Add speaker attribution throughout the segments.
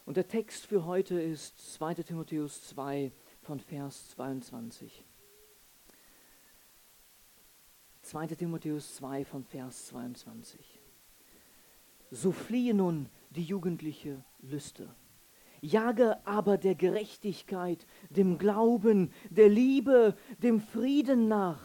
Speaker 1: Und der Text für heute ist 2. Timotheus 2 von Vers 22. 2. Timotheus 2 von Vers 22. So fliehe nun die jugendliche Lüste. Jage aber der Gerechtigkeit, dem Glauben, der Liebe, dem Frieden nach,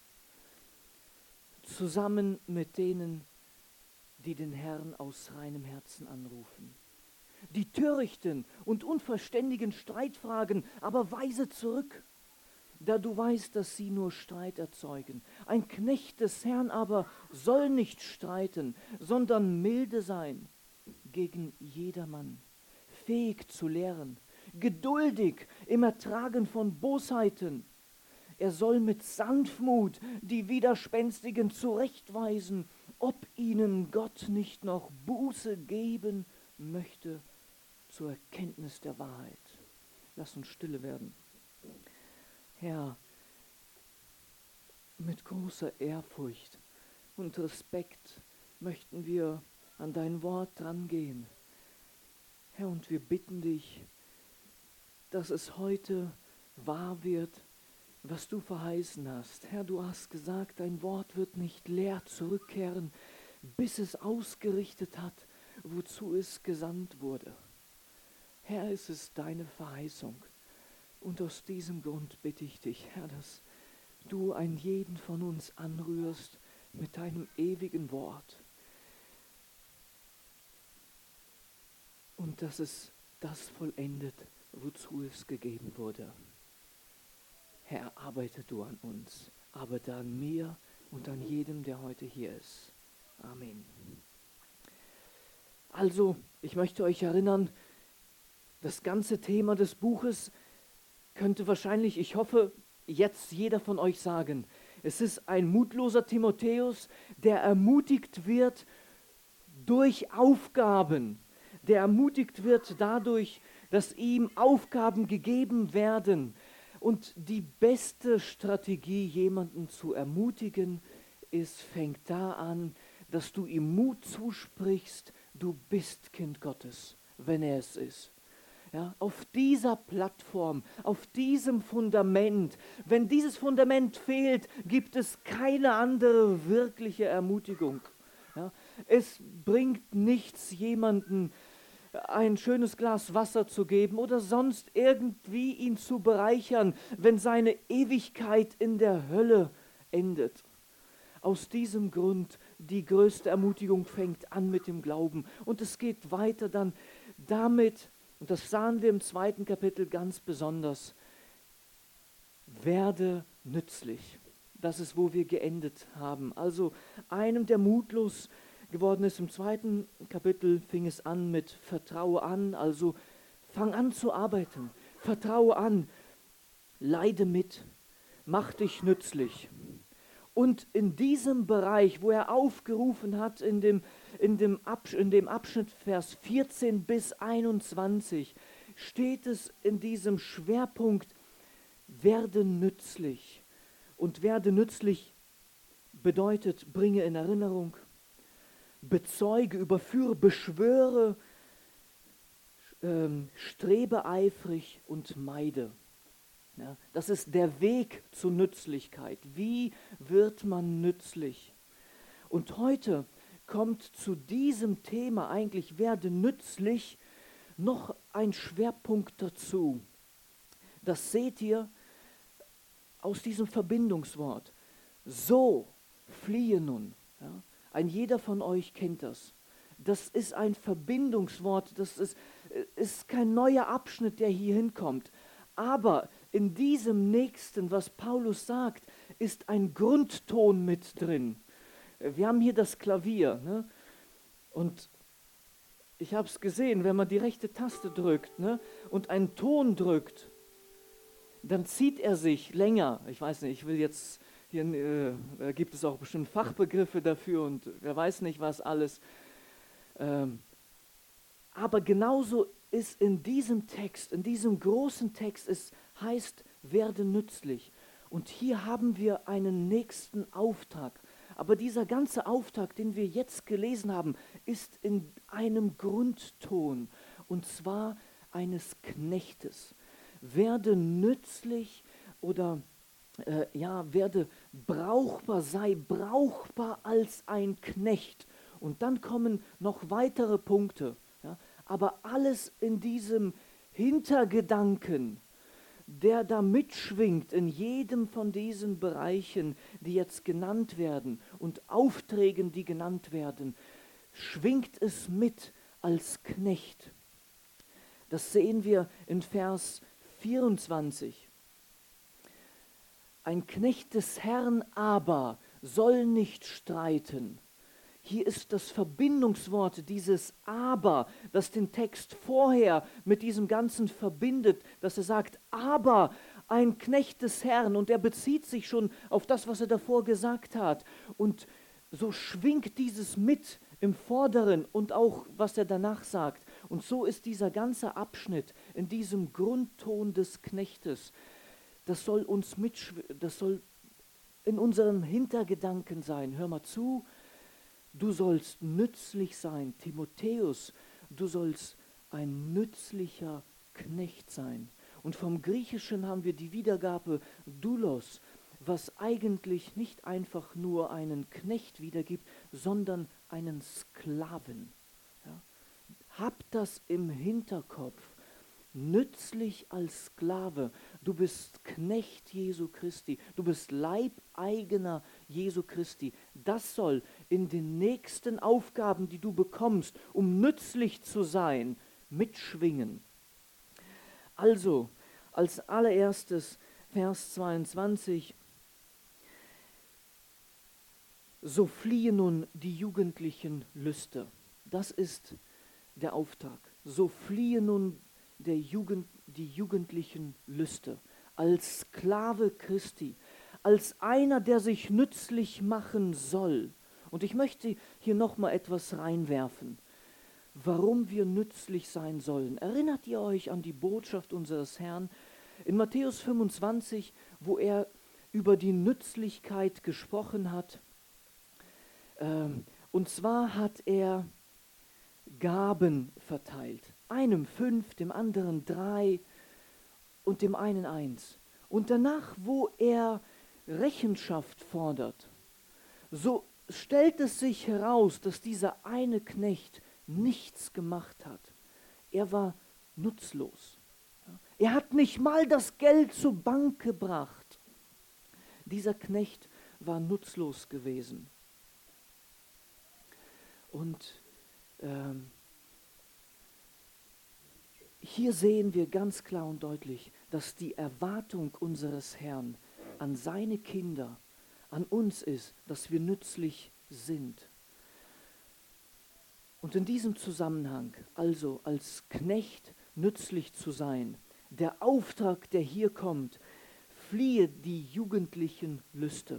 Speaker 1: zusammen mit denen, die den Herrn aus reinem Herzen anrufen. Die törichten und unverständigen Streitfragen aber weise zurück, da du weißt, dass sie nur Streit erzeugen. Ein Knecht des Herrn aber soll nicht streiten, sondern milde sein gegen jedermann, fähig zu lehren, geduldig im Ertragen von Bosheiten. Er soll mit Sanftmut die Widerspenstigen zurechtweisen, ob ihnen Gott nicht noch Buße geben möchte zur Erkenntnis der Wahrheit. Lass uns stille werden. Herr, mit großer Ehrfurcht und Respekt möchten wir an dein Wort drangehen. Herr, und wir bitten dich, dass es heute wahr wird, was du verheißen hast. Herr, du hast gesagt, dein Wort wird nicht leer zurückkehren, bis es ausgerichtet hat, wozu es gesandt wurde. Herr, es ist deine Verheißung. Und aus diesem Grund bitte ich dich, Herr, dass du einen jeden von uns anrührst mit deinem ewigen Wort. Und dass es das vollendet, wozu es gegeben wurde. Herr, arbeite du an uns, arbeite an mir und an jedem, der heute hier ist. Amen. Also, ich möchte euch erinnern, das ganze Thema des Buches könnte wahrscheinlich, ich hoffe, jetzt jeder von euch sagen, es ist ein mutloser Timotheus, der ermutigt wird durch Aufgaben, der ermutigt wird dadurch, dass ihm Aufgaben gegeben werden. Und die beste Strategie, jemanden zu ermutigen, fängt da an, dass du ihm Mut zusprichst, du bist Kind Gottes, wenn er es ist. Ja, auf dieser Plattform, auf diesem Fundament, wenn dieses Fundament fehlt, gibt es keine andere wirkliche Ermutigung. Ja, es bringt nichts, jemanden ein schönes Glas Wasser zu geben oder sonst irgendwie ihn zu bereichern, wenn seine Ewigkeit in der Hölle endet. Aus diesem Grund, die größte Ermutigung fängt an mit dem Glauben und es geht weiter dann damit, und das sahen wir im 2. Kapitel ganz besonders, werde nützlich. Das ist, wo wir geendet haben. Also einem, der mutlos geworden ist, im 2. Kapitel fing es an mit Vertraue an, also fang an zu arbeiten, vertraue an, leide mit, mach dich nützlich. Und in diesem Bereich, wo er aufgerufen hat, in dem Abschnitt Vers 14 bis 21, steht es in diesem Schwerpunkt, werde nützlich. Und werde nützlich bedeutet, bringe in Erinnerung, bezeuge, überführe, beschwöre, strebe eifrig und meide. Ja, das ist der Weg zur Nützlichkeit. Wie wird man nützlich? Und heute kommt zu diesem Thema eigentlich, werde nützlich, noch ein Schwerpunkt dazu. Das seht ihr aus diesem Verbindungswort. So fliehe nun. Ja, ein jeder von euch kennt das. Das ist ein Verbindungswort, das ist kein neuer Abschnitt, der hier hinkommt. Aber in diesem nächsten, was Paulus sagt, ist ein Grundton mit drin. Wir haben hier das Klavier, ne? Und ich habe es gesehen, wenn man die rechte Taste drückt, ne, und einen Ton drückt, dann zieht er sich länger. Ich weiß nicht, ich will jetzt, hier gibt es auch bestimmt Fachbegriffe dafür und wer weiß nicht was alles. Aber genauso ist in diesem Text, in diesem großen Text, es heißt, werde nützlich. Und hier haben wir einen nächsten Auftrag. Aber dieser ganze Auftrag, den wir jetzt gelesen haben, ist in einem Grundton. und zwar eines Knechtes. Werde nützlich oder werde brauchbar, sei brauchbar als ein Knecht. Und dann kommen noch weitere Punkte. Ja? Aber alles in diesem Hintergedanken, der da mitschwingt in jedem von diesen Bereichen, die jetzt genannt werden und Aufträgen, die genannt werden, schwingt es mit als Knecht. Das sehen wir in Vers 24. Ein Knecht des Herrn aber soll nicht streiten. Hier ist das Verbindungswort, dieses aber, das den Text vorher mit diesem Ganzen verbindet, dass er sagt, aber ein Knecht des Herrn, und er bezieht sich schon auf das, was er davor gesagt hat. Und so schwingt dieses mit im Vorderen und auch, was er danach sagt. Und so ist dieser ganze Abschnitt in diesem Grundton des Knechtes. Das soll in unseren Hintergedanken sein. Hör mal zu, du sollst nützlich sein, Timotheus, du sollst ein nützlicher Knecht sein. Und vom Griechischen haben wir die Wiedergabe doulos, was eigentlich nicht einfach nur einen Knecht wiedergibt, sondern einen Sklaven. Ja? Hab das im Hinterkopf. Nützlich als Sklave. Du bist Knecht Jesu Christi. Du bist Leibeigener Jesu Christi. Das soll in den nächsten Aufgaben, die du bekommst, um nützlich zu sein, mitschwingen. Also, als allererstes Vers 22. So fliehe nun die jugendlichen Lüste. Das ist der Auftrag. So fliehe nun die jugendlichen Lüste, als Sklave Christi, als einer, der sich nützlich machen soll. Und ich möchte hier nochmal etwas reinwerfen, warum wir nützlich sein sollen. Erinnert ihr euch an die Botschaft unseres Herrn in Matthäus 25, wo er über die Nützlichkeit gesprochen hat? Und zwar hat er Gaben verteilt. Einem 5, dem anderen 3 und dem einen 1. Und danach, wo er Rechenschaft fordert, so stellt es sich heraus, dass dieser eine Knecht nichts gemacht hat. Er war nutzlos. Er hat nicht mal das Geld zur Bank gebracht. Dieser Knecht war nutzlos gewesen. Und hier sehen wir ganz klar und deutlich, dass die Erwartung unseres Herrn an seine Kinder, an uns ist, dass wir nützlich sind. Und in diesem Zusammenhang, also als Knecht nützlich zu sein, der Auftrag, der hier kommt, fliehe die jugendlichen Lüste.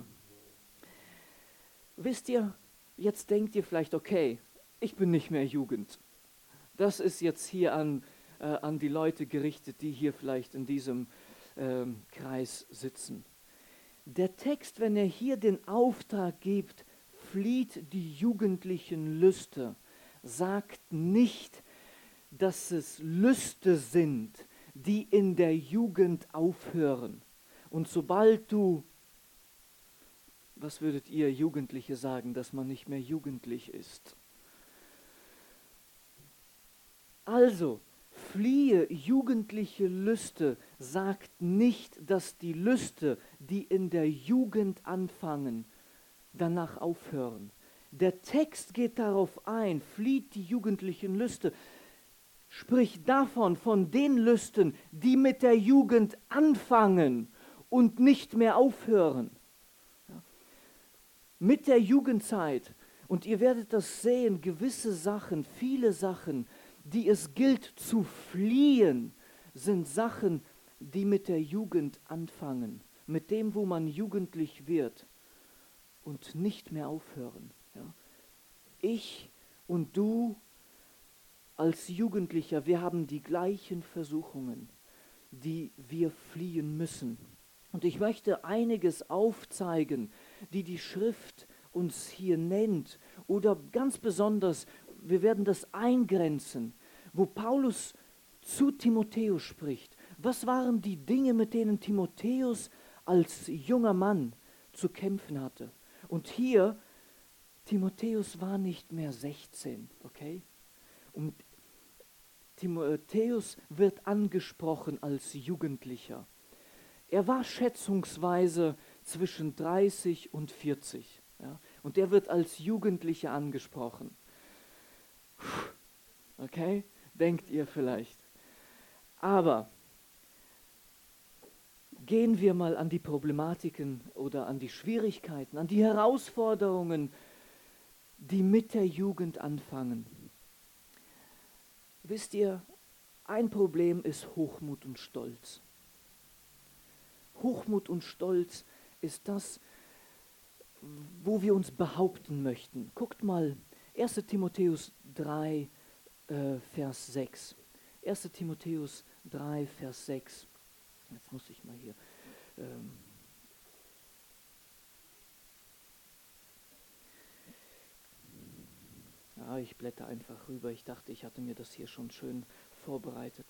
Speaker 1: Wisst ihr, jetzt denkt ihr vielleicht, okay, ich bin nicht mehr Jugend. Das ist jetzt hier an die Leute gerichtet, die hier vielleicht in diesem Kreis sitzen. Der Text, wenn er hier den Auftrag gibt, flieht die jugendlichen Lüste, sagt nicht, dass es Lüste sind, die in der Jugend aufhören. Und sobald du, was würdet ihr Jugendliche sagen, dass man nicht mehr jugendlich ist? Also, fliehe jugendliche Lüste sagt nicht, dass die Lüste, die in der Jugend anfangen, danach aufhören. Der Text geht darauf ein, flieht die jugendlichen Lüste, spricht davon, von den Lüsten, die mit der Jugend anfangen und nicht mehr aufhören. Ja. Mit der Jugendzeit, und ihr werdet das sehen, gewisse Sachen, viele Sachen, die es gilt zu fliehen, sind Sachen, die mit der Jugend anfangen, mit dem, wo man jugendlich wird und nicht mehr aufhören. Ja. Ich und du als Jugendlicher, wir haben die gleichen Versuchungen, die wir fliehen müssen. Und ich möchte einiges aufzeigen, die Schrift uns hier nennt, oder ganz besonders, wir werden das eingrenzen, wo Paulus zu Timotheus spricht. Was waren die Dinge, mit denen Timotheus als junger Mann zu kämpfen hatte? Und hier, Timotheus war nicht mehr 16, okay? Und Timotheus wird angesprochen als Jugendlicher. Er war schätzungsweise zwischen 30 und 40. Ja? Und er wird als Jugendlicher angesprochen. Okay, denkt ihr vielleicht. Aber gehen wir mal an die Problematiken oder an die Schwierigkeiten, an die Herausforderungen, die mit der Jugend anfangen. Wisst ihr, ein Problem ist Hochmut und Stolz. Hochmut und Stolz ist das, wo wir uns behaupten möchten. Guckt mal, 1. Timotheus 3, Vers 6. 1. Timotheus 3, Vers 6. Jetzt muss ich mal hier. Ich blätter einfach rüber. Ich dachte, ich hatte mir das hier schon schön vorbereitet.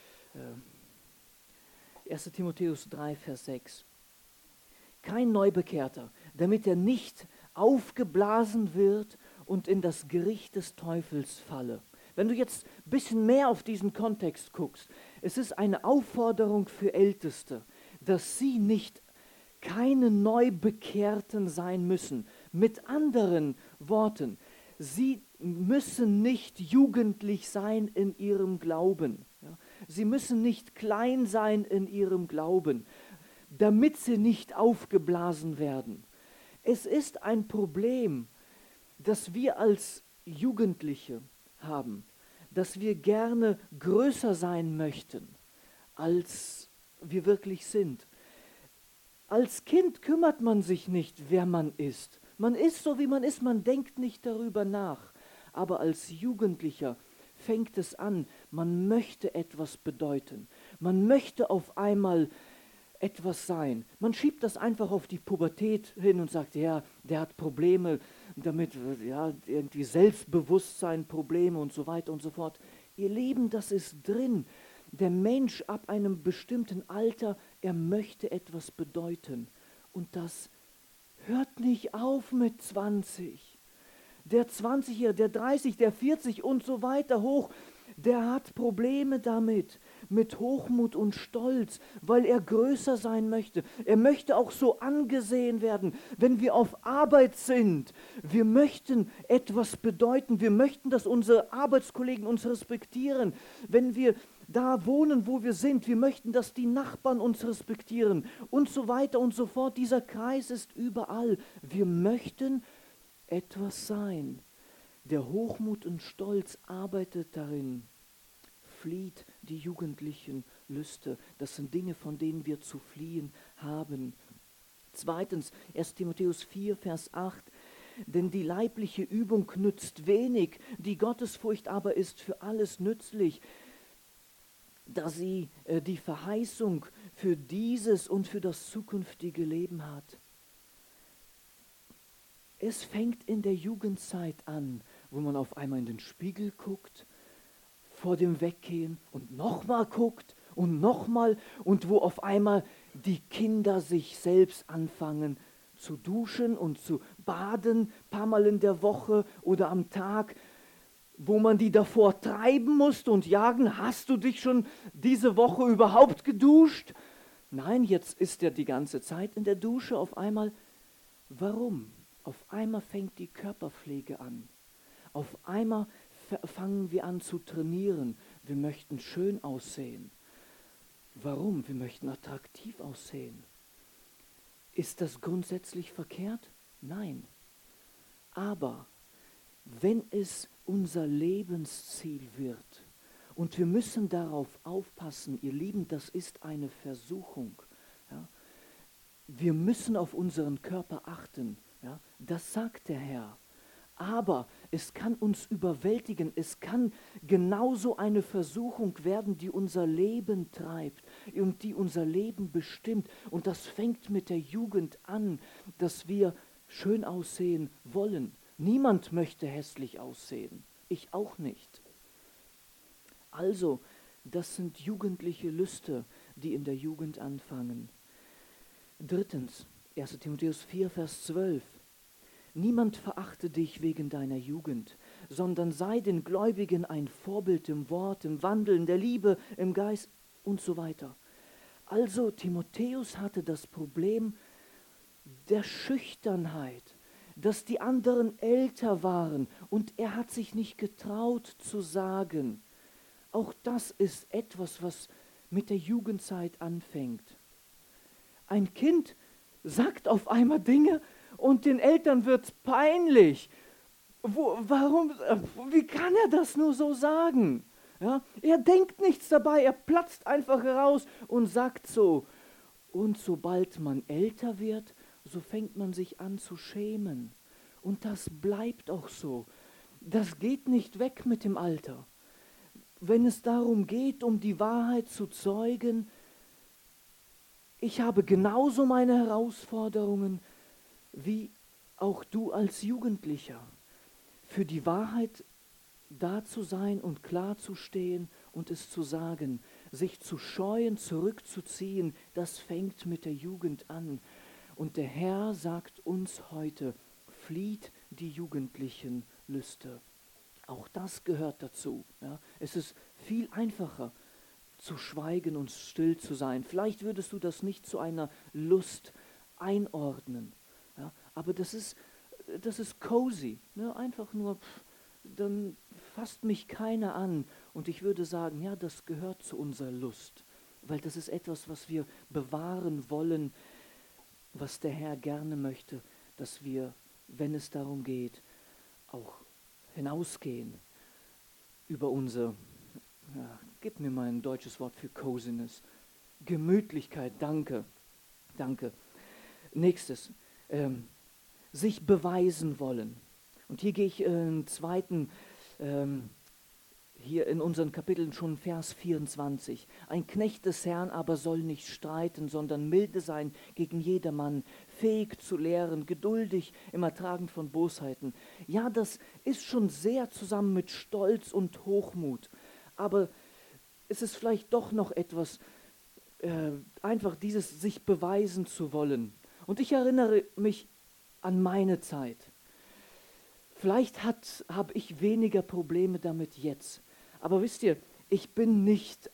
Speaker 1: 1. Timotheus 3, Vers 6. Kein Neubekehrter, damit er nicht aufgeblasen wird und in das Gericht des Teufels falle. Wenn du jetzt ein bisschen mehr auf diesen Kontext guckst, es ist eine Aufforderung für Älteste, dass sie nicht keine Neubekehrten sein müssen. Mit anderen Worten, sie müssen nicht jugendlich sein in ihrem Glauben. Ja? Sie müssen nicht klein sein in ihrem Glauben, damit sie nicht aufgeblasen werden. Es ist ein Problem, das wir als Jugendliche haben, dass wir gerne größer sein möchten, als wir wirklich sind. Als Kind kümmert man sich nicht, wer man ist. Man ist so, wie man ist, man denkt nicht darüber nach. Aber als Jugendlicher fängt es an, man möchte etwas bedeuten. Man möchte auf einmal etwas sein. Man schiebt das einfach auf die Pubertät hin und sagt, ja, der hat Probleme damit, ja, irgendwie Selbstbewusstsein, Probleme und so weiter und so fort. Ihr Lieben, das ist drin. Der Mensch ab einem bestimmten Alter, er möchte etwas bedeuten. Und das hört nicht auf mit 20. Der 20er, der 30, der 40 und so weiter hoch, der hat Probleme damit, mit Hochmut und Stolz, weil er größer sein möchte. Er möchte auch so angesehen werden, wenn wir auf Arbeit sind. Wir möchten etwas bedeuten. Wir möchten, dass unsere Arbeitskollegen uns respektieren. Wenn wir da wohnen, wo wir sind, wir möchten, dass die Nachbarn uns respektieren und so weiter und so fort. Dieser Kreis ist überall. Wir möchten etwas sein. Der Hochmut und Stolz arbeitet darin, flieht die jugendlichen Lüste. Das sind Dinge, von denen wir zu fliehen haben. Zweitens, 1. Timotheus 4, Vers 8. Denn die leibliche Übung nützt wenig, die Gottesfurcht aber ist für alles nützlich, da sie die Verheißung für dieses und für das zukünftige Leben hat. Es fängt in der Jugendzeit an, wo man auf einmal in den Spiegel guckt, vor dem Weggehen und nochmal guckt und nochmal und wo auf einmal die Kinder sich selbst anfangen zu duschen und zu baden, ein paar Mal in der Woche oder am Tag, wo man die davor treiben musste und jagen. Hast du dich schon diese Woche überhaupt geduscht? Nein, jetzt ist er die ganze Zeit in der Dusche auf einmal. Warum? Auf einmal fängt die Körperpflege an. Auf einmal fangen wir an zu trainieren. Wir möchten schön aussehen. Warum? Wir möchten attraktiv aussehen. Ist das grundsätzlich verkehrt? Nein. Aber wenn es unser Lebensziel wird, und wir müssen darauf aufpassen, ihr Lieben, das ist eine Versuchung. Ja? Wir müssen auf unseren Körper achten. Ja? Das sagt der Herr. Aber es kann uns überwältigen, es kann genauso eine Versuchung werden, die unser Leben treibt und die unser Leben bestimmt. Und das fängt mit der Jugend an, dass wir schön aussehen wollen. Niemand möchte hässlich aussehen, ich auch nicht. Also, das sind jugendliche Lüste, die in der Jugend anfangen. Drittens, 1. Timotheus 4, Vers 12. Niemand verachte dich wegen deiner Jugend, sondern sei den Gläubigen ein Vorbild im Wort, im Wandeln, der Liebe, im Geist und so weiter. Also Timotheus hatte das Problem der Schüchternheit, dass die anderen älter waren und er hat sich nicht getraut zu sagen. Auch das ist etwas, was mit der Jugendzeit anfängt. Ein Kind sagt auf einmal Dinge und den Eltern wird's peinlich. Wie kann er das nur so sagen? Ja, er denkt nichts dabei, er platzt einfach heraus und sagt so. Und sobald man älter wird, so fängt man sich an zu schämen. Und das bleibt auch so. Das geht nicht weg mit dem Alter. Wenn es darum geht, um die Wahrheit zu zeugen, ich habe genauso meine Herausforderungen wie auch du als Jugendlicher. Für die Wahrheit da zu sein und klar zu stehen und es zu sagen, sich zu scheuen, zurückzuziehen, das fängt mit der Jugend an. Und der Herr sagt uns heute, flieht die jugendlichen Lüste. Auch das gehört dazu. Ja. Es ist viel einfacher zu schweigen und still zu sein. Vielleicht würdest du das nicht zu einer Lust einordnen, ja, aber das ist cozy, ne? Einfach nur, dann fasst mich keiner an und ich würde sagen, ja, das gehört zu unserer Lust, weil das ist etwas, was wir bewahren wollen, was der Herr gerne möchte, dass wir, wenn es darum geht, auch hinausgehen über unser, ja, gib mir mal ein deutsches Wort für Coziness, Gemütlichkeit, danke. Nächstes, sich beweisen wollen. Und hier gehe ich im zweiten, hier in unseren Kapiteln schon Vers 24. Ein Knecht des Herrn aber soll nicht streiten, sondern milde sein gegen jedermann, fähig zu lehren, geduldig im Ertragen von Bosheiten. Ja, das ist schon sehr zusammen mit Stolz und Hochmut. Aber es ist vielleicht doch noch etwas, einfach dieses sich beweisen zu wollen. Und ich erinnere mich an meine Zeit. Vielleicht habe ich weniger Probleme damit jetzt. Aber wisst ihr, ich bin nicht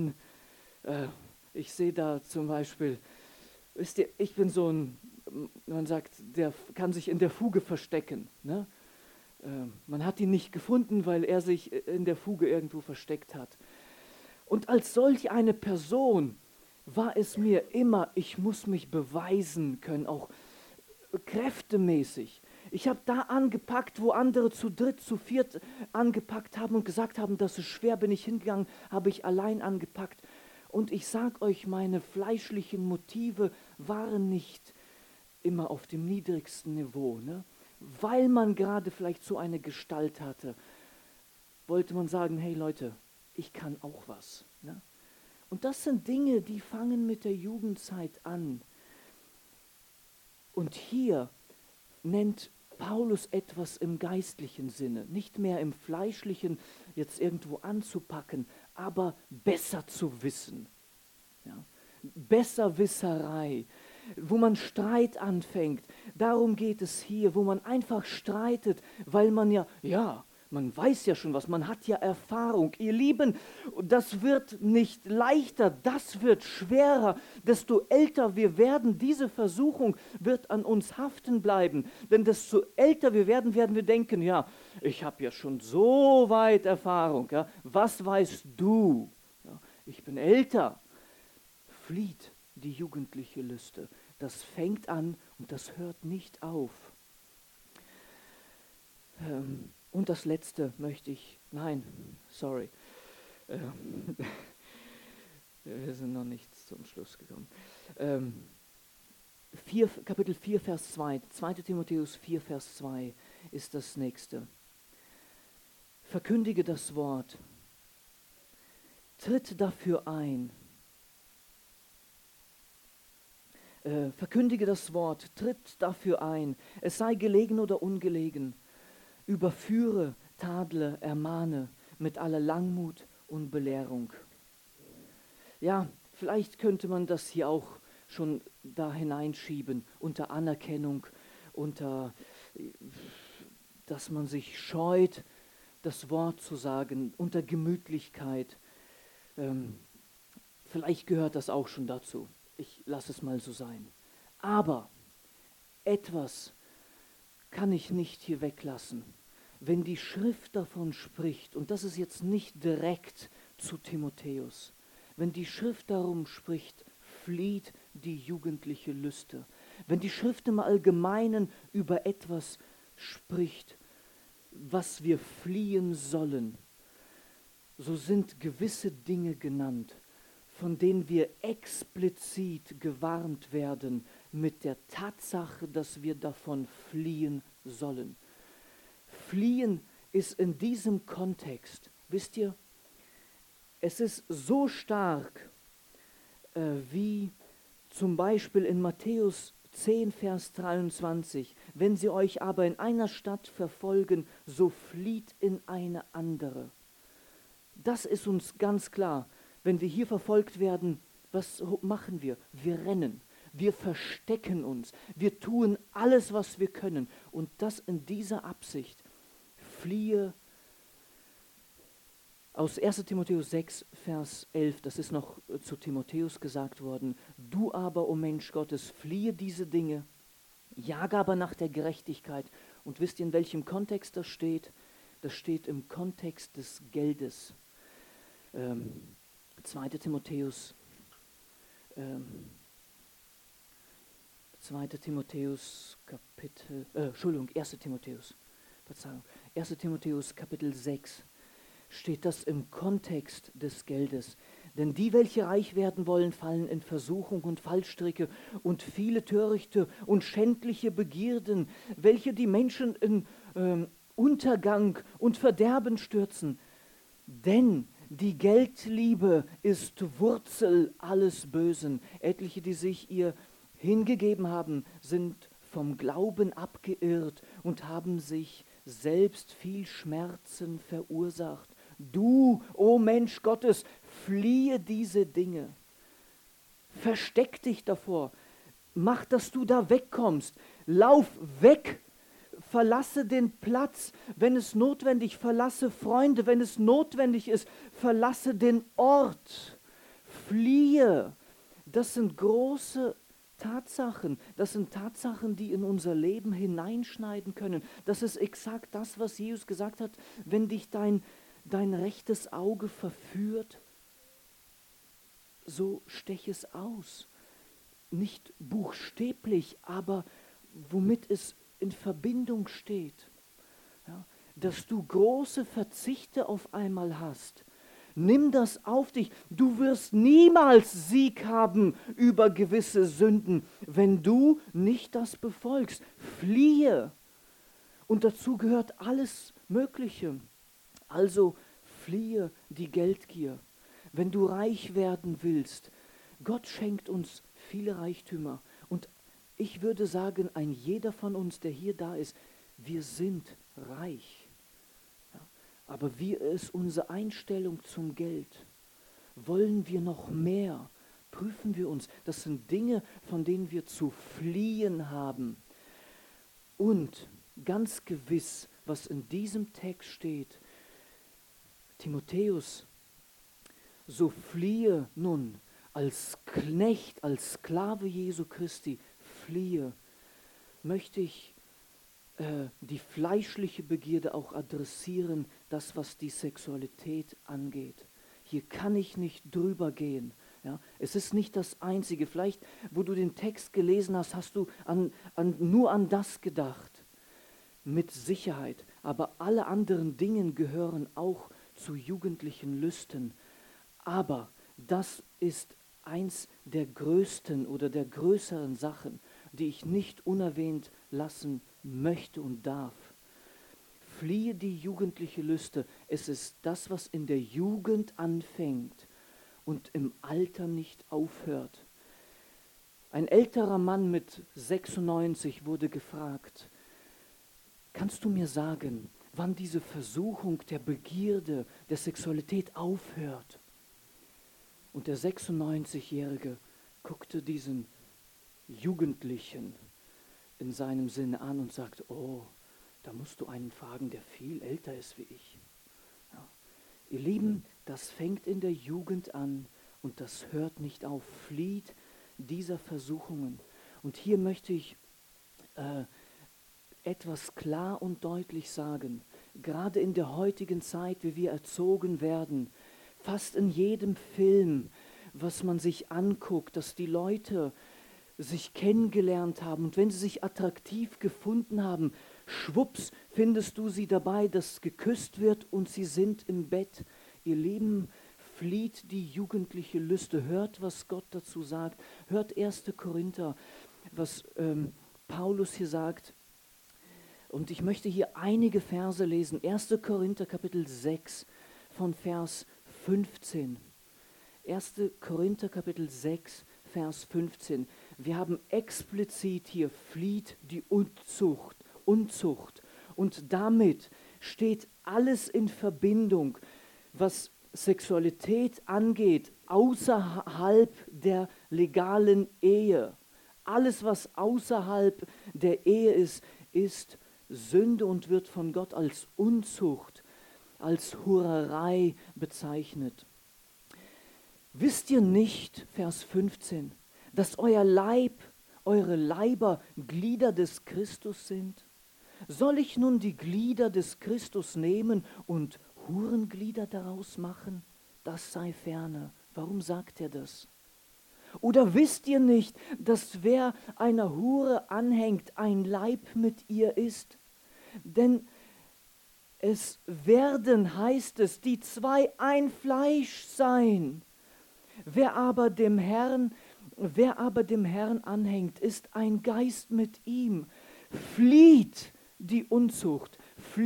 Speaker 1: ich sehe da zum Beispiel, wisst ihr, ich bin so ein, man sagt, der kann sich in der Fuge verstecken. Ne? Man hat ihn nicht gefunden, weil er sich in der Fuge irgendwo versteckt hat. Und als solch eine Person war es mir immer, ich muss mich beweisen können, auch kräftemäßig. Ich habe da angepackt, wo andere zu dritt, zu viert angepackt haben und gesagt haben, das ist schwer, bin ich hingegangen, habe ich allein angepackt. Und ich sage euch, meine fleischlichen Motive waren nicht immer auf dem niedrigsten Niveau. Ne? Weil man gerade vielleicht so eine Gestalt hatte, wollte man sagen, hey Leute, ich kann auch was. Ne? Und das sind Dinge, die fangen mit der Jugendzeit an. Und hier nennt Paulus etwas im geistlichen Sinne, nicht mehr im fleischlichen, jetzt irgendwo anzupacken, aber besser zu wissen. Ja? Besserwisserei, wo man Streit anfängt. Darum geht es hier, wo man einfach streitet, weil man man weiß ja schon was, man hat ja Erfahrung. Ihr Lieben, das wird nicht leichter, das wird schwerer. Desto älter wir werden, diese Versuchung wird an uns haften bleiben. Denn desto älter wir werden, werden wir denken, ja, ich habe ja schon so weit Erfahrung. Ja, was weißt du? Ja, ich bin älter. Flieht die jugendliche Lüste. Das fängt an und das hört nicht auf. Und das Letzte wir sind noch nicht zum Schluss gekommen. Kapitel 4, Vers 2, 2. Timotheus 4, Vers 2 ist das nächste. Verkündige das Wort, tritt dafür ein. Verkündige das Wort, tritt dafür ein, es sei gelegen oder ungelegen. Überführe, tadle, ermahne mit aller Langmut und Belehrung. Ja, vielleicht könnte man das hier auch schon da hineinschieben, unter Anerkennung, unter, dass man sich scheut, das Wort zu sagen, unter Gemütlichkeit. Vielleicht gehört das auch schon dazu. Ich lasse es mal so sein. Aber etwas kann ich nicht hier weglassen. Wenn die Schrift davon spricht, und das ist jetzt nicht direkt zu Timotheus, wenn die Schrift darum spricht, flieht die jugendliche Lüste. Wenn die Schrift im Allgemeinen über etwas spricht, was wir fliehen sollen, so sind gewisse Dinge genannt, von denen wir explizit gewarnt werden mit der Tatsache, dass wir davon fliehen sollen. Fliehen ist in diesem Kontext, wisst ihr, es ist so stark, wie zum Beispiel in Matthäus 10, Vers 23, wenn sie euch aber in einer Stadt verfolgen, so flieht in eine andere. Das ist uns ganz klar. Wenn wir hier verfolgt werden, was machen wir? Wir rennen, wir verstecken uns, wir tun alles, was wir können. Und das in dieser Absicht. Fliehe aus 1. Timotheus 6, Vers 11, das ist noch zu Timotheus gesagt worden. Du aber, o Mensch Gottes, fliehe diese Dinge, jage aber nach der Gerechtigkeit. Und wisst ihr, in welchem Kontext das steht? Das steht im Kontext des Geldes. 2. Timotheus, 1. Timotheus Verzeihung, 1. Timotheus Kapitel 6 steht das im Kontext des Geldes. Denn die, welche reich werden wollen, fallen in Versuchung und Fallstricke und viele törichte und schändliche Begierden, welche die Menschen in Untergang und Verderben stürzen. Denn die Geldliebe ist Wurzel alles Bösen. Etliche, die sich ihr hingegeben haben, sind vom Glauben abgeirrt und haben sich selbst viel Schmerzen verursacht. Du, o Mensch Gottes, fliehe diese Dinge. Versteck dich davor. Mach, dass du da wegkommst. Lauf weg. Verlasse den Platz, wenn es notwendig, verlasse Freunde, wenn es notwendig ist, verlasse den Ort. Fliehe. Das sind große Tatsachen. Das sind Tatsachen, die in unser Leben hineinschneiden können. Das ist exakt das, was Jesus gesagt hat, wenn dich dein rechtes Auge verführt, so stech es aus. Nicht buchstäblich, aber womit es in Verbindung steht. Ja, dass du große Verzichte auf einmal hast. Nimm das auf dich. Du wirst niemals Sieg haben über gewisse Sünden, wenn du nicht das befolgst. Fliehe. Und dazu gehört alles Mögliche. Also fliehe die Geldgier. Wenn du reich werden willst, Gott schenkt uns viele Reichtümer. Und ich würde sagen, ein jeder von uns, der hier da ist, wir sind reich. Ja, aber wie ist unsere Einstellung zum Geld? Wollen wir noch mehr? Prüfen wir uns. Das sind Dinge, von denen wir zu fliehen haben. Und ganz gewiss, was in diesem Text steht, Timotheus, so fliehe nun als Knecht, als Sklave Jesu Christi, fliehe, möchte ich die fleischliche Begierde auch adressieren, das, was die Sexualität angeht. Hier kann ich nicht drüber gehen. Ja? Es ist nicht das Einzige. Vielleicht, wo du den Text gelesen hast, hast du nur an das gedacht. Mit Sicherheit. Aber alle anderen Dinge gehören auch zu jugendlichen Lüsten. Aber das ist eins der größten oder der größeren Sachen, die ich nicht unerwähnt lassen möchte und darf. Fliehe die jugendliche Lüste. Es ist das, was in der Jugend anfängt und im Alter nicht aufhört. Ein älterer Mann mit 96 wurde gefragt, kannst du mir sagen, wann diese Versuchung der Begierde, der Sexualität aufhört. Und der 96-Jährige guckte diesen Jugendlichen in seinem Sinne an und sagte, oh, da musst du einen fragen, der viel älter ist wie ich. Ja. Ihr Lieben, das fängt in der Jugend an und das hört nicht auf. Flieht dieser Versuchungen. Und hier möchte ich etwas klar und deutlich sagen. Gerade in der heutigen Zeit, wie wir erzogen werden, fast in jedem Film, was man sich anguckt, dass die Leute sich kennengelernt haben und wenn sie sich attraktiv gefunden haben, schwupps findest du sie dabei, dass geküsst wird und sie sind im Bett. Ihr Lieben, flieht die jugendliche Lüste. Hört, was Gott dazu sagt. Hört 1. Korinther, was Paulus hier sagt. Und ich möchte hier einige Verse lesen. 1. Korinther Kapitel 6 von Vers 15. 1. Korinther Kapitel 6, Vers 15. Wir haben explizit hier, flieht die Unzucht. Und damit steht alles in Verbindung, was Sexualität angeht, außerhalb der legalen Ehe. Alles, was außerhalb der Ehe ist, ist Sünde und wird von Gott als Unzucht, als Hurerei bezeichnet. Wisst ihr nicht, Vers 15, dass euer Leib, eure Leiber Glieder des Christus sind? Soll ich nun die Glieder des Christus nehmen und Hurenglieder daraus machen? Das sei ferne. Warum sagt er das? Oder wisst ihr nicht, dass wer einer Hure anhängt, ein Leib mit ihr ist? Denn es werden, heißt es, die zwei ein Fleisch sein. Wer aber dem Herrn anhängt, ist ein Geist mit ihm. Flieht die Unzucht,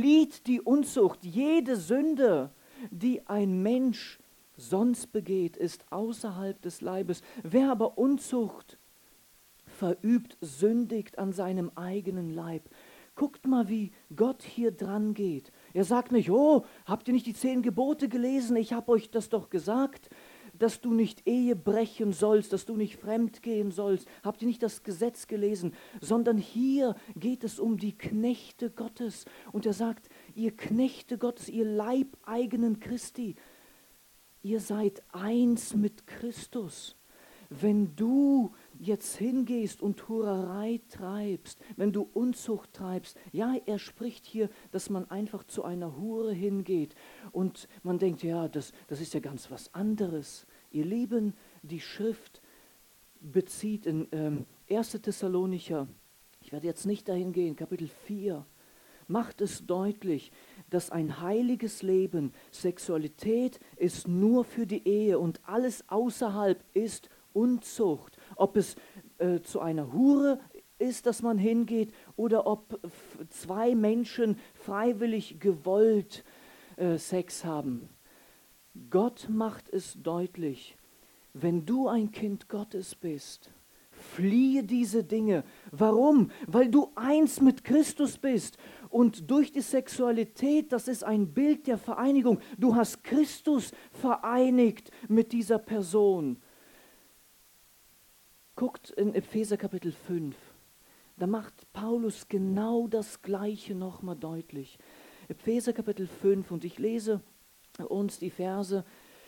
Speaker 1: jede Sünde, die ein Mensch sonst begeht, ist außerhalb des Leibes. Wer aber Unzucht verübt, sündigt an seinem eigenen Leib. Guckt mal, wie Gott hier dran geht. Er sagt nicht, oh, habt ihr nicht die 10 Gebote gelesen? Ich habe euch das doch gesagt, dass du nicht Ehe brechen sollst, dass du nicht fremdgehen sollst. Habt ihr nicht das Gesetz gelesen? Sondern hier geht es um die Knechte Gottes. Und er sagt, ihr Knechte Gottes, ihr Leibeigenen Christi, ihr seid eins mit Christus. Wenn du jetzt hingehst und Hurerei treibst, wenn du Unzucht treibst, ja, er spricht hier, dass man einfach zu einer Hure hingeht und man denkt, ja, das ist ja ganz was anderes. Ihr Lieben, die Schrift bezieht in 1. Thessalonicher, ich werde jetzt nicht dahin gehen, Kapitel 4, macht es deutlich, dass ein heiliges Leben, Sexualität ist nur für die Ehe und alles außerhalb ist Unzucht. Ob es zu einer Hure ist, dass man hingeht, oder ob zwei Menschen freiwillig gewollt Sex haben. Gott macht es deutlich, wenn du ein Kind Gottes bist, fliehe diese Dinge. Warum? Weil du eins mit Christus bist. Und durch die Sexualität, das ist ein Bild der Vereinigung. Du hast Christus vereinigt mit dieser Person. Guckt in Epheser Kapitel 5. Da macht Paulus genau das Gleiche nochmal deutlich. Epheser Kapitel 5, und ich lese uns die Verse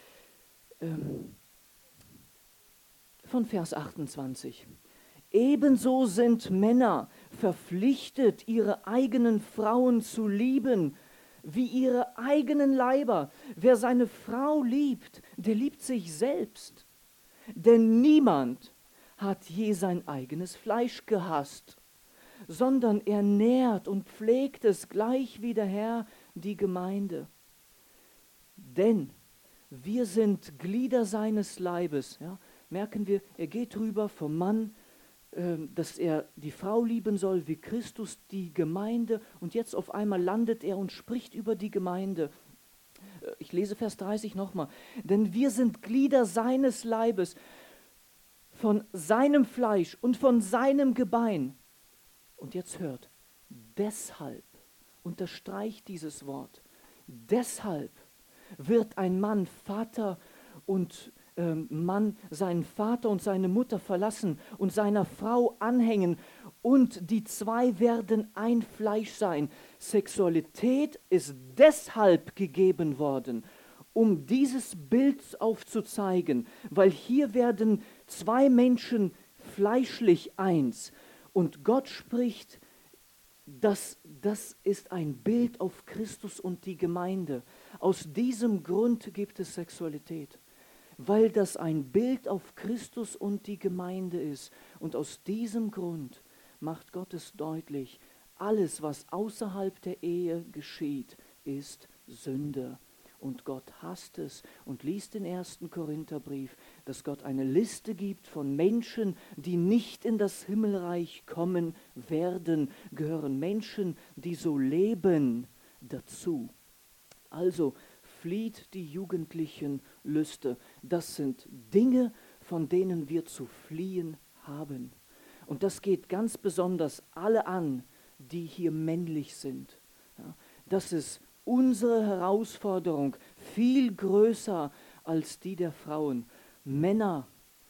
Speaker 1: von Vers 28. Ebenso sind Männer verpflichtet, ihre eigenen Frauen zu lieben, wie ihre eigenen Leiber. Wer seine Frau liebt, der liebt sich selbst. Denn niemand hat je sein eigenes Fleisch gehasst, sondern er nährt und pflegt es gleich wie der Herr die Gemeinde. Denn wir sind Glieder seines Leibes. Ja, merken wir, er geht rüber vom Mann, dass er die Frau lieben soll, wie Christus die Gemeinde. Und jetzt auf einmal landet er und spricht über die Gemeinde. Ich lese Vers 30 nochmal. Denn wir sind Glieder seines Leibes, von seinem Fleisch und von seinem Gebein. Und jetzt hört, deshalb unterstreicht dieses Wort. Deshalb wird ein Mann Mann seinen Vater und seine Mutter verlassen und seiner Frau anhängen und die zwei werden ein Fleisch sein. Sexualität ist deshalb gegeben worden, um dieses Bild aufzuzeigen, weil hier werden zwei Menschen fleischlich eins und Gott spricht, das ist ein Bild auf Christus und die Gemeinde. Aus diesem Grund gibt es Sexualität, weil das ein Bild auf Christus und die Gemeinde ist. Und aus diesem Grund macht Gott es deutlich, alles, was außerhalb der Ehe geschieht, ist Sünde. Und Gott hasst es und liest den 1. Korintherbrief, dass Gott eine Liste gibt von Menschen, die nicht in das Himmelreich kommen werden, gehören Menschen, die so leben, dazu. Also flieht die jugendlichen Lüste. Das sind Dinge, von denen wir zu fliehen haben. Und das geht ganz besonders alle an, die hier männlich sind. Ja, das ist unsere Herausforderung, viel größer als die der Frauen. Männer,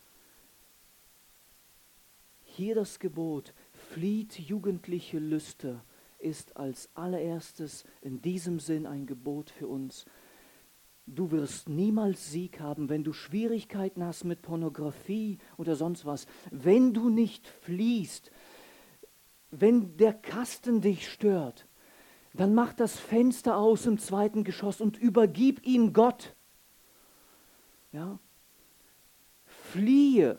Speaker 1: hier das Gebot, flieht jugendliche Lüste, ist als allererstes in diesem Sinn ein Gebot für uns. Du wirst niemals Sieg haben, wenn du Schwierigkeiten hast mit Pornografie oder sonst was. Wenn du nicht fliehst, wenn der Kasten dich stört, dann mach das Fenster aus im 2. Geschoss und übergib ihn Gott. Ja? Fliehe.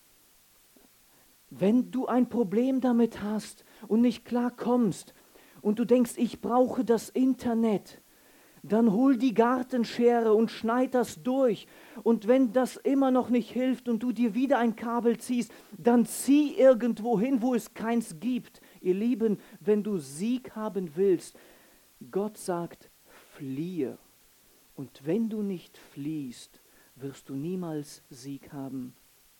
Speaker 1: Wenn du ein Problem damit hast und nicht klar kommst und du denkst, ich brauche das Internet, dann hol die Gartenschere und schneid das durch. Und wenn das immer noch nicht hilft und du dir wieder ein Kabel ziehst, dann zieh irgendwo hin, wo es keins gibt. Ihr Lieben, wenn du Sieg haben willst, Gott sagt, fliehe. Und wenn du nicht fliehst, wirst du niemals Sieg haben.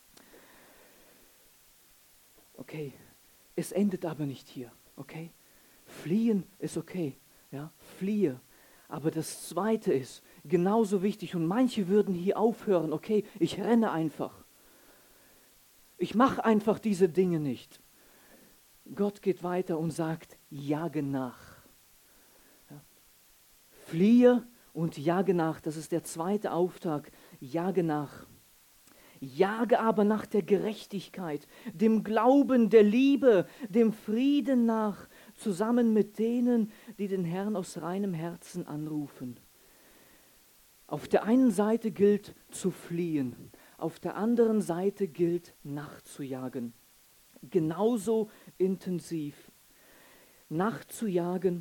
Speaker 1: Okay, es endet aber nicht hier, okay? Fliehen ist okay, ja, fliehe. Aber das Zweite ist genauso wichtig und manche würden hier aufhören, okay, ich renne einfach. Ich mache einfach diese Dinge nicht. Gott geht weiter und sagt, jage nach. Ja. Fliehe und jage nach, das ist der zweite Auftrag, jage nach. Jage aber nach der Gerechtigkeit, dem Glauben, der Liebe, dem Frieden nach, zusammen mit denen, die den Herrn aus reinem Herzen anrufen. Auf der einen Seite gilt zu fliehen, auf der anderen Seite gilt nachzujagen. Genauso intensiv. Nachzujagen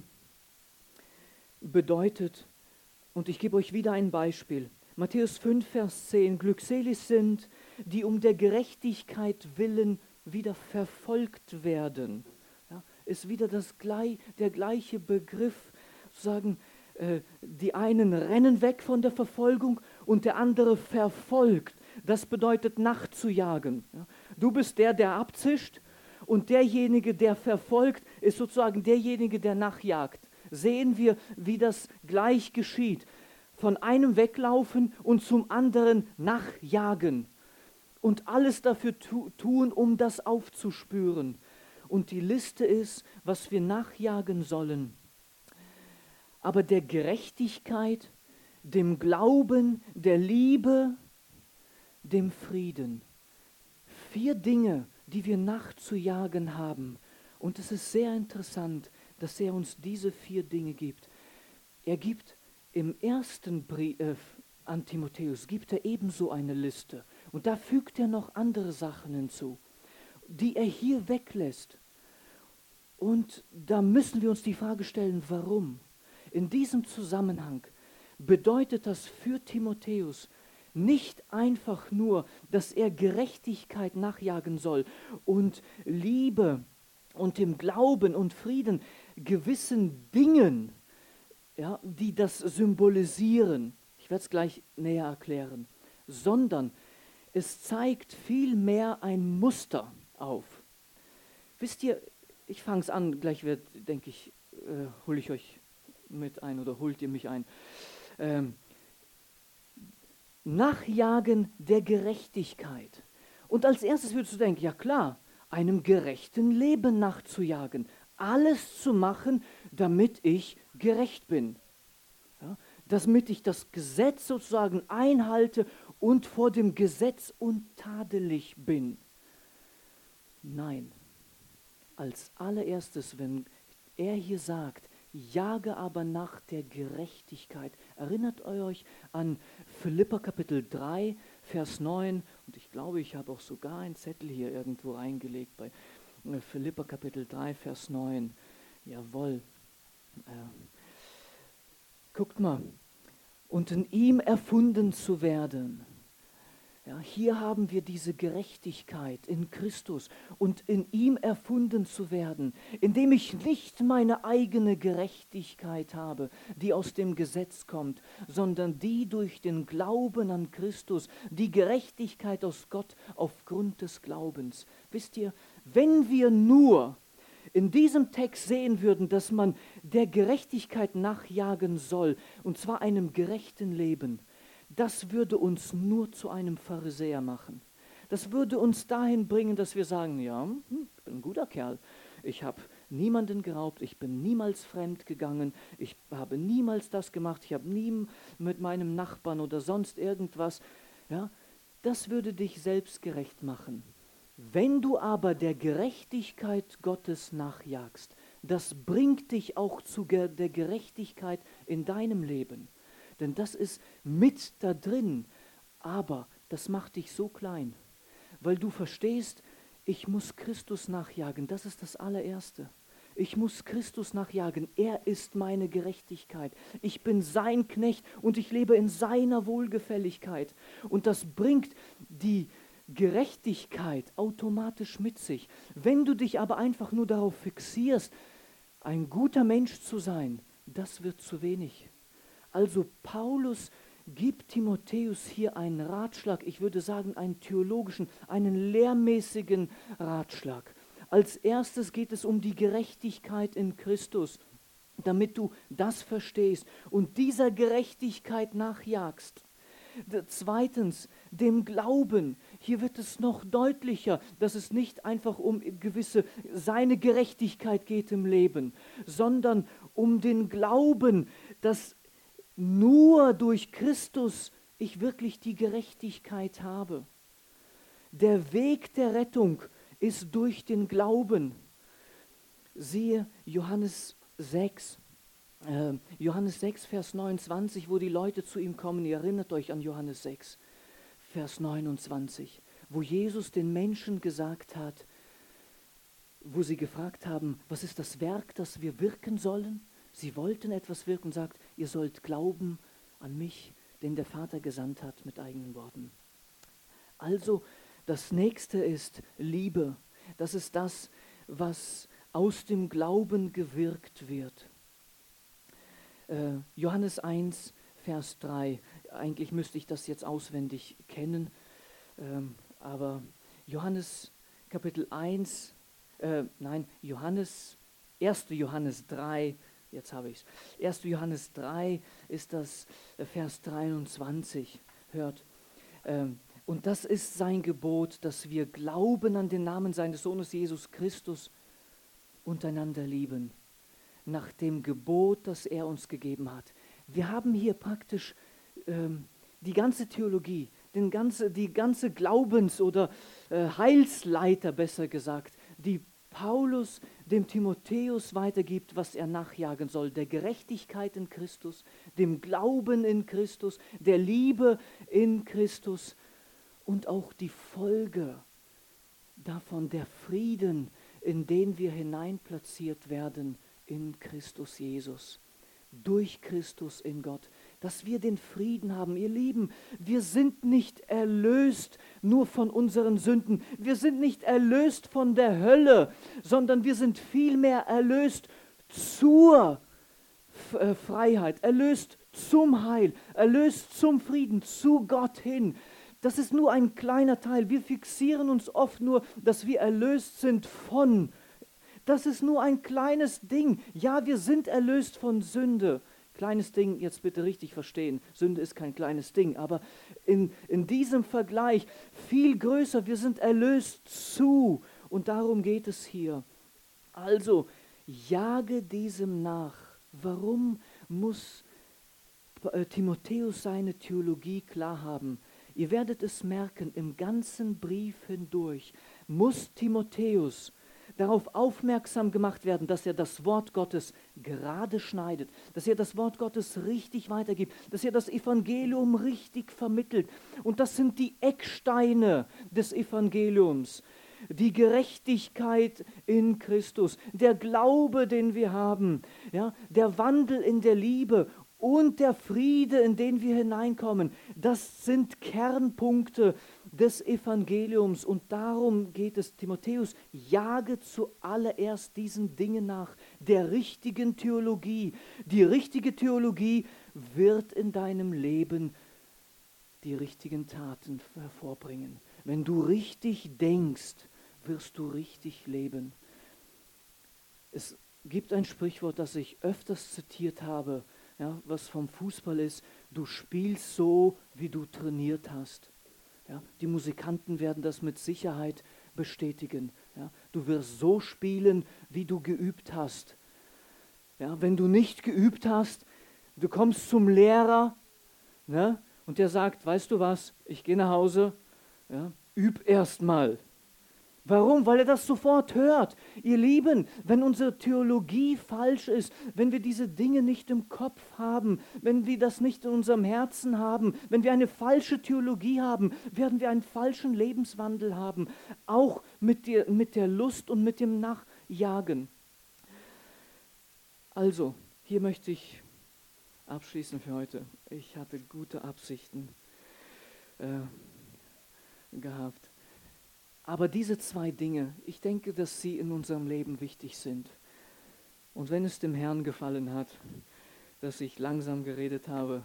Speaker 1: bedeutet, und ich gebe euch wieder ein Beispiel, Matthäus 5, Vers 10, glückselig sind, die um der Gerechtigkeit willen wieder verfolgt werden. Ja, ist wieder der gleiche Begriff, sozusagen, die einen rennen weg von der Verfolgung und der andere verfolgt. Das bedeutet nachzujagen. Ja, du bist der abzischt und derjenige, der verfolgt, ist sozusagen derjenige, der nachjagt. Sehen wir, wie das gleich geschieht. Von einem weglaufen und zum anderen nachjagen. Und alles dafür tun, um das aufzuspüren. Und die Liste ist, was wir nachjagen sollen. Aber der Gerechtigkeit, dem Glauben, der Liebe, dem Frieden. 4 Dinge, die wir nachzujagen haben. Und es ist sehr interessant, dass er uns diese 4 Dinge gibt. Er gibt im ersten Brief an Timotheus, gibt er ebenso eine Liste. Und da fügt er noch andere Sachen hinzu, die er hier weglässt. Und da müssen wir uns die Frage stellen, warum? In diesem Zusammenhang bedeutet das für Timotheus nicht einfach nur, dass er Gerechtigkeit nachjagen soll und Liebe und dem Glauben und Frieden, gewissen Dingen, ja, die das symbolisieren. Ich werde es gleich näher erklären. Sondern es zeigt vielmehr ein Muster auf. Wisst ihr, ich fange es an, gleich wird, denke ich, hole ich euch mit ein oder holt ihr mich ein. Nachjagen der Gerechtigkeit. Und als erstes würdest du denken, ja klar, einem gerechten Leben nachzujagen. Alles zu machen, damit ich gerecht bin. Ja, damit ich das Gesetz sozusagen einhalte und vor dem Gesetz untadelig bin. Nein, als allererstes, wenn er hier sagt, jage aber nach der Gerechtigkeit. Erinnert euch an Philipper Kapitel 3, Vers 9. Und ich glaube, ich habe auch sogar einen Zettel hier irgendwo reingelegt bei Philipper Kapitel 3, Vers 9. Jawohl. Guckt mal. Und in ihm erfunden zu werden. Ja, hier haben wir diese Gerechtigkeit in Christus und in ihm erfunden zu werden, indem ich nicht meine eigene Gerechtigkeit habe, die aus dem Gesetz kommt, sondern die durch den Glauben an Christus, die Gerechtigkeit aus Gott aufgrund des Glaubens. Wisst ihr, wenn wir nur in diesem Text sehen würden, dass man der Gerechtigkeit nachjagen soll, und zwar einem gerechten Leben, das würde uns nur zu einem Pharisäer machen. Das würde uns dahin bringen, dass wir sagen, ja, ich bin ein guter Kerl. Ich habe niemanden geraubt, ich bin niemals fremd gegangen, ich habe niemals das gemacht, ich habe nie mit meinem Nachbarn oder sonst irgendwas. Ja, das würde dich selbstgerecht machen. Wenn du aber der Gerechtigkeit Gottes nachjagst, das bringt dich auch zu der Gerechtigkeit in deinem Leben. Denn das ist mit da drin, aber das macht dich so klein, weil du verstehst, ich muss Christus nachjagen, das ist das allererste. Ich muss Christus nachjagen, er ist meine Gerechtigkeit. Ich bin sein Knecht und ich lebe in seiner Wohlgefälligkeit. Und das bringt die Gerechtigkeit automatisch mit sich. Wenn du dich aber einfach nur darauf fixierst, ein guter Mensch zu sein, das wird zu wenig. Also Paulus gibt Timotheus hier einen Ratschlag, ich würde sagen einen theologischen, einen lehrmäßigen Ratschlag. Als erstes geht es um die Gerechtigkeit in Christus, damit du das verstehst und dieser Gerechtigkeit nachjagst. Zweitens, dem Glauben. Hier wird es noch deutlicher, dass es nicht einfach um seine Gerechtigkeit geht im Leben, sondern um den Glauben, dass nur durch Christus ich wirklich die Gerechtigkeit habe. Der Weg der Rettung ist durch den Glauben. Siehe Johannes 6, Vers 29, wo die Leute zu ihm kommen. Ihr erinnert euch an Johannes 6, Vers 29, wo Jesus den Menschen gesagt hat, wo sie gefragt haben, was ist das Werk, das wir wirken sollen? Sie wollten etwas wirken und sagt, ihr sollt glauben an mich, den der Vater gesandt hat, mit eigenen Worten. Also das nächste ist Liebe. Das ist das, was aus dem Glauben gewirkt wird. Johannes 1, Vers 3. Eigentlich müsste ich das jetzt auswendig kennen, aber Johannes Kapitel 1, 1. Johannes 3, jetzt habe ich es. 1. Johannes 3 ist das Vers 23. Hört. Und das ist sein Gebot, dass wir glauben an den Namen seines Sohnes Jesus Christus und einander lieben. Nach dem Gebot, das er uns gegeben hat. Wir haben hier praktisch die ganze Theologie, die ganze Glaubens- oder Heilsleiter, besser gesagt, die Paulus dem Timotheus weitergibt, was er nachjagen soll, der Gerechtigkeit in Christus, dem Glauben in Christus, der Liebe in Christus und auch die Folge davon, der Frieden, in den wir hineinplatziert werden in Christus Jesus, durch Christus in Gott, dass wir den Frieden haben. Ihr Lieben, wir sind nicht erlöst nur von unseren Sünden. Wir sind nicht erlöst von der Hölle, sondern wir sind vielmehr erlöst zur Freiheit, erlöst zum Heil, erlöst zum Frieden, zu Gott hin. Das ist nur ein kleiner Teil. Wir fixieren uns oft nur, dass wir erlöst sind von. Das ist nur ein kleines Ding. Ja, wir sind erlöst von Sünde. Kleines Ding, jetzt bitte richtig verstehen. Sünde ist kein kleines Ding, aber in diesem Vergleich viel größer. Wir sind erlöst zu. Und darum geht es hier. Also, jage diesem nach. Warum muss Timotheus seine Theologie klar haben? Ihr werdet es merken, im ganzen Brief hindurch muss Timotheus darauf aufmerksam gemacht werden, dass er das Wort Gottes gerade schneidet, dass er das Wort Gottes richtig weitergibt, dass er das Evangelium richtig vermittelt. Und das sind die Ecksteine des Evangeliums. Die Gerechtigkeit in Christus, der Glaube, den wir haben, ja, der Wandel in der Liebe und der Friede, in den wir hineinkommen, das sind Kernpunkte des Evangeliums. Und darum geht es, Timotheus, jage zuallererst diesen Dingen nach, der richtigen Theologie. Die richtige Theologie wird in deinem Leben die richtigen Taten hervorbringen. Wenn du richtig denkst, wirst du richtig leben. Es gibt ein Sprichwort, das ich öfters zitiert habe, ja, was vom Fußball ist: Du spielst so, wie du trainiert hast. Ja, die Musikanten werden das mit Sicherheit bestätigen. Ja, du wirst so spielen, wie du geübt hast. Ja, wenn du nicht geübt hast, du kommst zum Lehrer, ne, und der sagt, weißt du was, ich gehe nach Hause, ja, üb erst mal. Warum? Weil er das sofort hört. Ihr Lieben, wenn unsere Theologie falsch ist, wenn wir diese Dinge nicht im Kopf haben, wenn wir das nicht in unserem Herzen haben, wenn wir eine falsche Theologie haben, werden wir einen falschen Lebenswandel haben, auch mit der Lust und mit dem Nachjagen. Also, hier möchte ich abschließen für heute. Ich hatte gute Absichten gehabt. Aber diese zwei Dinge, ich denke, dass sie in unserem Leben wichtig sind. Und wenn es dem Herrn gefallen hat, dass ich langsam geredet habe,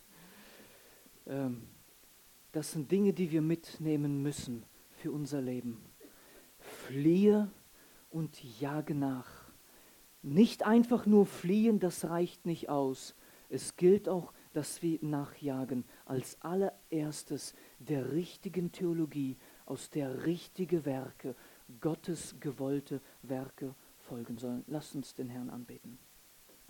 Speaker 1: das sind Dinge, die wir mitnehmen müssen für unser Leben. Fliehe und jage nach. Nicht einfach nur fliehen, das reicht nicht aus. Es gilt auch, dass wir nachjagen, als allererstes der richtigen Theologie, aus der richtige Werke, Gottes gewollte Werke folgen sollen. Lasst uns den Herrn anbeten.